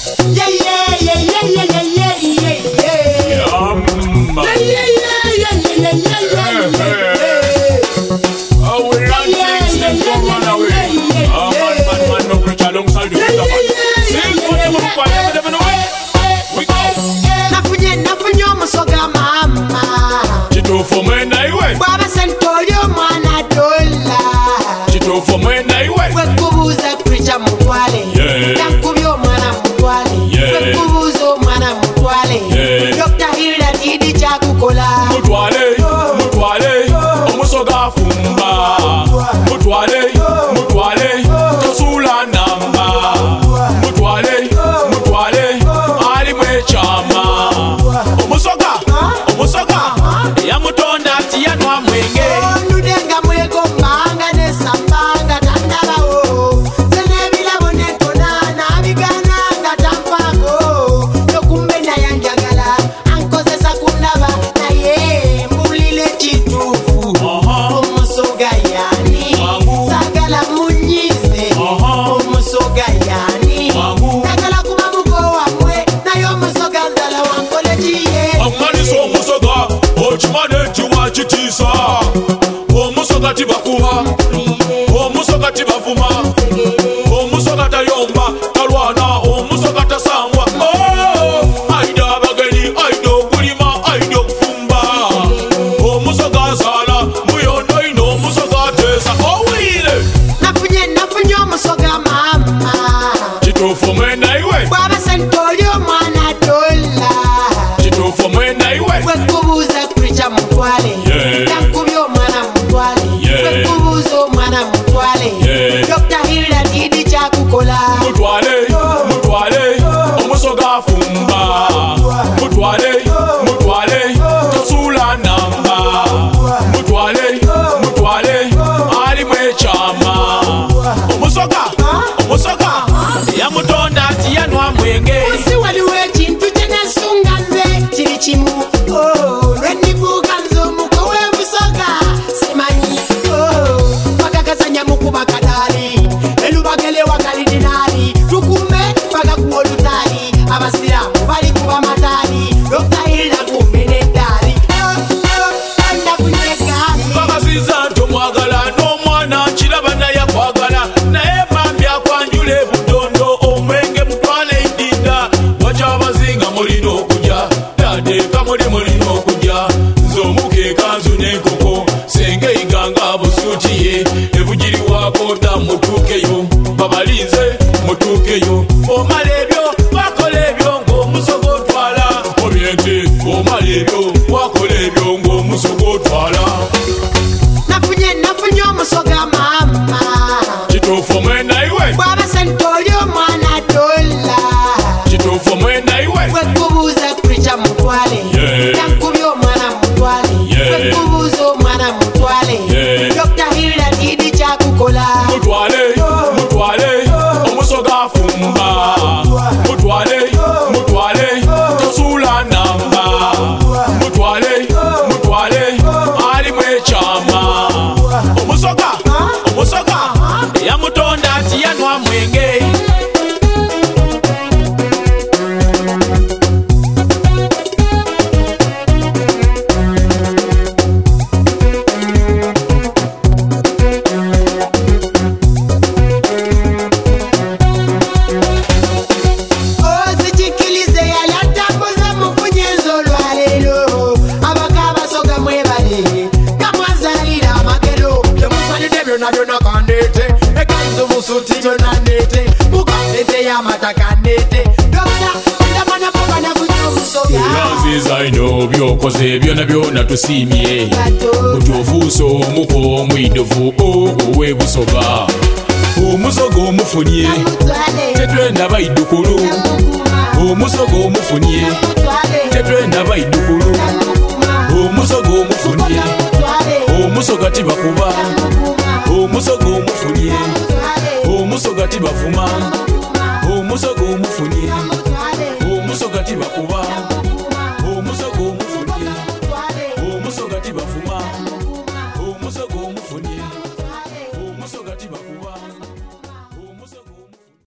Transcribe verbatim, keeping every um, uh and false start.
Yeah, yeah, yeah, yeah, yeah, yeah, yeah, yeah, yeah. Um, Yeah, yeah, yeah, yeah, yeah, yeah, yeah, yeah, yeah. Oh, we run things, then come run away. Oh, man, man, man, no preach alongside the other man. Sing for them, look for them, never know it. We go. Nafunye, nafunye musoga mama. Chito for me na iwe. Baba Santoyo mwana dola. Chito for me na iwe. Wekubuza preacher mutwale. Yeah. Yankubyo mwana mutwale. Yeah. Wekubuzo mwana mutwale. Yeah. Doctor Hilda tidi chakukola. Mutwale, mutwale, omusoga fumba. Mutwale, mutwale, tosula namba. Mutwale, mutwale, ali mwechama. Omusoga, omusoga, ya mutonda tiyanwa mwenge. Nudenga mwego mbanga nesambanga tandalawo. Zenebila bonetona nabigana nga tampako. Yokumbena yanjagala ankozesa kunaba naye mbulile chitufu. Omusoga yani sagala munyize. Omusoga yani sagala kuba muko wamwe naye omusoga nzala wankole kiye. Amanisa omusoga, okimane tiwa kitisa. Omusoga tibakuba, omusoga tibavuma. Omusoga tayomba, talwana, omusoga tasangwa. Oh, aida abagenyi, aida okulima, aida okufumba. Omusoga azaala, muyondo ino omusoga ateesa. Owulire, Nafunye nafunye omusoga mama. kituufu mwena iwe, Baba Santoyo mwana dola. kituufu mwena iwe. Wekubuza preacher mutwale. Yeah. Yankubyo mwana mutwale. Yeah. Wekubuzo mwana mutwale. Yeah. Doctor Hilda tidi chakukola. Mutwale, mutwale, omusoga fumba. Mutwale, mutwale, tosula namba. Mutwale, mutwale, ali mwechama. Omusoga, omusoga, ya mutonda tiyanwa mwenge. Nsi waliwo ekintu kye nesunga nze kiri kimu. Oh, lwendibuuka nze omuko w'ebusoga simanyi. Oh, bakakasanya mukuba kadaali elubagele wagali dinaali tukume bagakuwa olutaali abasiraamu bali kuba mataali Doctor Hilda kumbe n'eddaali. Oh, oh, ndakunyegaali. Bakasiza nti omwagala n'omwana kiraba naye akwagala. Naye bambi akwanjula ebudondo omwenge mutwale idinda. Wakyabazinga mulina okujja, tateeka muli mulina okujja. Nze omukeeka nzu n'enkoko, senge iganga busuuti ye. Ebugiri waakota mutuukeyo, babalinze mutuukeyo. Omala ebyo wakola ebyo ng'omusoga otwala. Obyente omala ebyo wakola ebyo ng'omusoga otwala. Nafunye nafunye omusoga mama. Kituufu mwena iwe, Baba Santoyo mwana dola. kituufu mwena iwe. Wekubuza preacher mutwale. Yeah. Yankubyo mwana mutwale. Yeah. Wekubuzo mwana mutwale. Yeah. Doctor Hilda tidi chakukola. Mutwale, mutwale, omusoga fumba. Mutwale, mutwale, tosula namba. Mutwale, mutwale, ali mwechama. Omusoga, omusoga, ya mutonda tiyanwa mwenge. Ozikikilize yalatambuza mukunyenzo olwaleero. Abaka abasoga mwebale kamwazalira amagero. Temusalidde byonna byonna kandeete. Ekanzu busuti byonna ndeete. Mukandete y'amata kandeete. Dokita ndamanya kuba nafunye omusoga. Naziza ino byokoze byona byona tusiimye. Gato. Otufuuse omuko omwidovu ow'ebusoga. Omusoga omufunye, Namutwale. tetwenda baidukulu. Namukuma. Omusoga omufunye, Namutwale. tetwenda baidukulu. Namukuma. Omusoga omufunye, Namutwale. omusoga tibakuba. Namukuma. Omusoga omufunye, Namutwale. omusoga tibavuma. Namukuma. Omusoga omufunye, Namutwale. omusoga tibakuba.